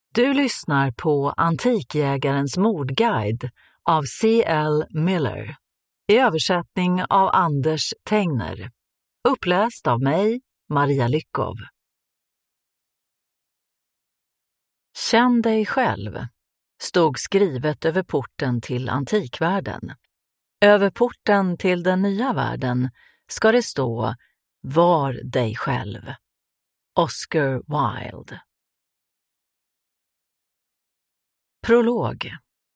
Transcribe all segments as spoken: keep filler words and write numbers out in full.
Du lyssnar på Antikjägarens mordguide av C L Miller i översättning av Anders Tengner. Uppläst av mig, Maria Lyckov. Känn dig själv stod skrivet över porten till antikvärlden. Över porten till den nya världen ska det stå Var dig själv. Oscar Wilde. Prolog.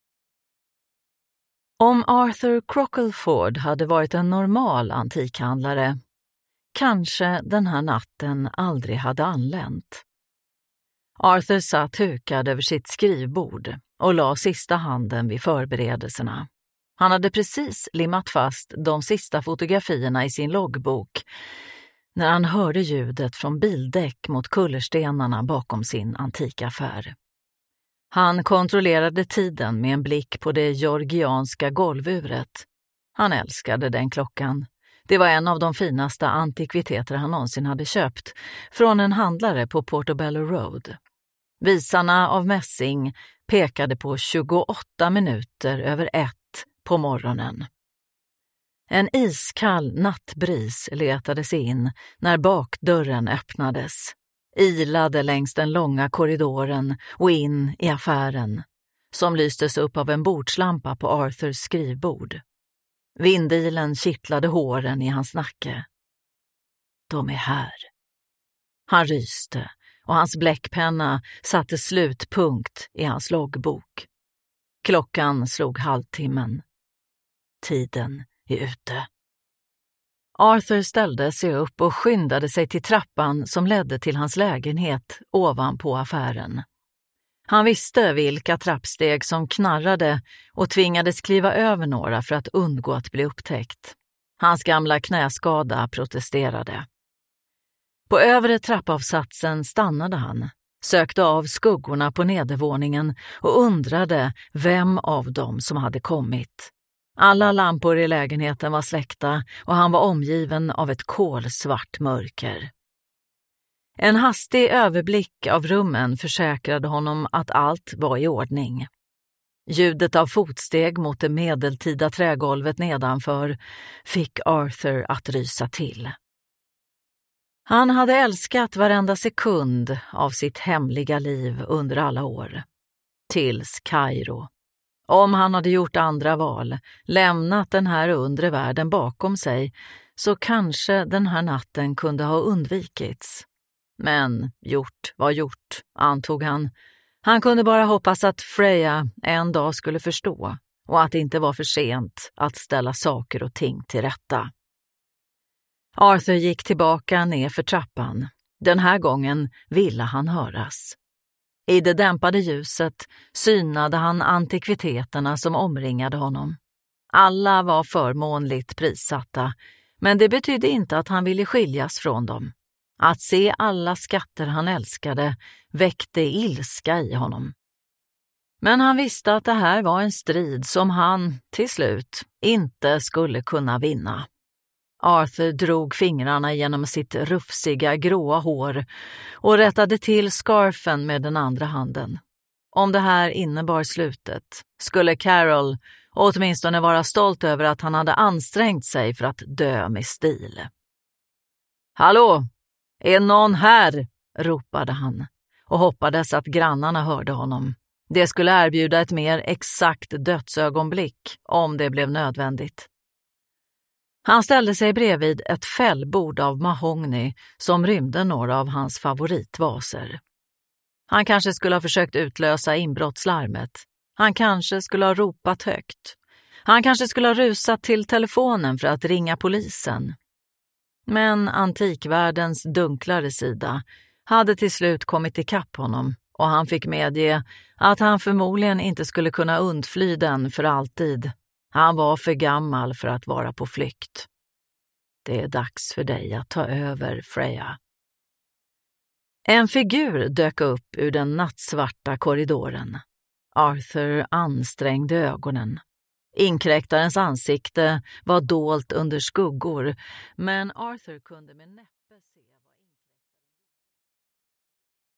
Om Arthur Crockleford hade varit en normal antikhandlare, kanske den här natten aldrig hade anlänt. Arthur satt hukad över sitt skrivbord och la sista handen vid förberedelserna. Han hade precis limmat fast de sista fotografierna i sin loggbok när han hörde ljudet från bildäck mot kullerstenarna bakom sin antikaffär. Han kontrollerade tiden med en blick på det georgianska golvuret. Han älskade den klockan. Det var en av de finaste antikviteter han någonsin hade köpt från en handlare på Portobello Road. Visarna av mässing pekade på tjugoåtta minuter över ett på morgonen. En iskall nattbris letade sig in när bakdörren öppnades. Ilade längs den långa korridoren och in i affären, som lystes upp av en bordslampa på Arthurs skrivbord. Vindilen kittlade håren i hans nacke. De är här. Han ryste och hans bläckpenna satte slutpunkt i hans loggbok. Klockan slog halvtimmen. Tiden är ute. Arthur ställde sig upp och skyndade sig till trappan som ledde till hans lägenhet ovanpå affären. Han visste vilka trappsteg som knarrade och tvingades kliva över några för att undgå att bli upptäckt. Hans gamla knäskada protesterade. På övre trappavsatsen stannade han, sökte av skuggorna på nedervåningen och undrade vem av dem som hade kommit. Alla lampor i lägenheten var släckta och han var omgiven av ett kolsvart mörker. En hastig överblick av rummen försäkrade honom att allt var i ordning. Ljudet av fotsteg mot det medeltida trägolvet nedanför fick Arthur att rysa till. Han hade älskat varenda sekund av sitt hemliga liv under alla år. Tills Kairo. Om han hade gjort andra val, lämnat den här undre världen bakom sig, så kanske den här natten kunde ha undvikits. Men gjort var gjort, antog han. Han kunde bara hoppas att Freya en dag skulle förstå och att det inte var för sent att ställa saker och ting till rätta. Arthur gick tillbaka ner för trappan. Den här gången ville han höras. I det dämpade ljuset synade han antikviteterna som omringade honom. Alla var förmånligt prissatta, men det betydde inte att han ville skiljas från dem. Att se alla skatter han älskade väckte ilska i honom. Men han visste att det här var en strid som han, till slut, inte skulle kunna vinna. Arthur drog fingrarna genom sitt rufsiga gråa hår och rättade till scarfen med den andra handen. Om det här innebar slutet skulle Carol åtminstone vara stolt över att han hade ansträngt sig för att dö med stil. Hallå, är någon här? Ropade han och hoppades att grannarna hörde honom. Det skulle erbjuda ett mer exakt dödsögonblick om det blev nödvändigt. Han ställde sig bredvid ett fällbord av mahogny som rymde några av hans favoritvaser. Han kanske skulle ha försökt utlösa inbrottslarmet. Han kanske skulle ha ropat högt. Han kanske skulle ha rusat till telefonen för att ringa polisen. Men antikvärldens dunklare sida hade till slut kommit ikapp honom och han fick medge att han förmodligen inte skulle kunna undfly den för alltid. Han var för gammal för att vara på flykt. Det är dags för dig att ta över, Freya. En figur dök upp ur den nattsvarta korridoren. Arthur ansträngde ögonen. Inkräktarens ansikte var dolt under skuggor, men Arthur kunde med näpp